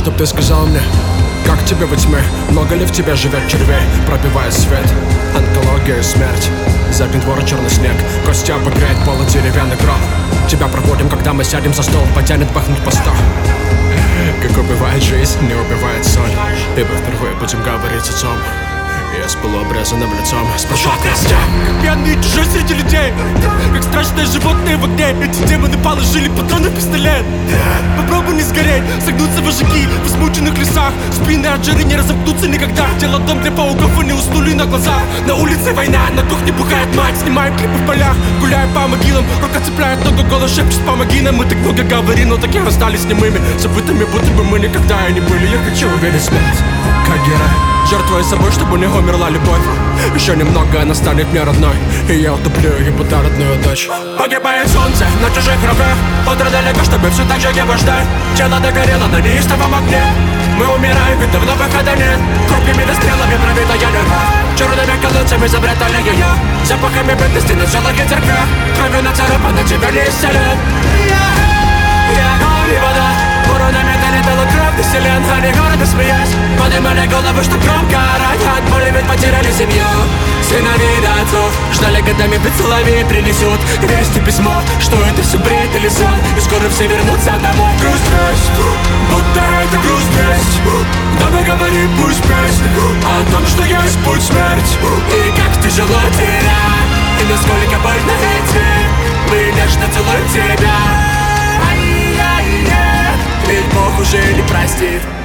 чтоб ты сказал мне, как тебе во тьме? Много ли в тебе живет червей, пробивая свет? Онкология и смерть, запнет вора черный снег, кости обогреет пола деревянный гроб. Тебя проводим, когда мы сядем за стол, потянет пахнуть по сто. Как убивает жизнь, не убивает соль. Ибо впервые будем говорить о том. Я с полуобрезанным лицом спрашивал костям. Как пьяный чужой среди людей, как страшные животные в огне. Эти демоны положили патроны в пистолет. Попробуй не сгореть, согнутся вожаки в измученных лесах. Спины от жары не разомкнутся никогда. Дело дом для пауков, они уснули на глазах. На улице война, на кухне бухает мать. Снимаем клипы в полях, гуляем по могилам. Рука цепляет ногу, голос шепчет, помоги нам. Мы так много говорим, но так и остались немыми, забытыми, будто бы мы никогда и не были. Я хочу увидеть смерть, как герой, жертвуя собой, чтобы у него умерла любовь. Еще немного, она станет мне родной, и я утоплю ее будто родную дочь. Погибает солнце на чужих руках. Утро далеко, чтобы все так же его ждать. Тело догорело на неистовом огне. Мы умираем, ведь давно выхода нет. Крупными стрелами пробитая любовь. Черными колодцами забрятали ее. Запахами бедности на желах и церквях. Кровью нацарапана тебя не исцелят. Я огонь и вода. Воронами долетала кровь до селен. Они города смеясь поднимали головы, что громко орать. От боли ведь потеряли семью. Сыновей до отцов ждали годами поцелуй принесут вести письмо, что это все бред или сон. И скоро все вернутся домой. Грусть, будто это грусть. Давай говори, пусть песня о том, что есть путь смерть. И как тяжело терять, и насколько больно идти. Мы нежно целуем тебя. Ведь Бог уже не простит.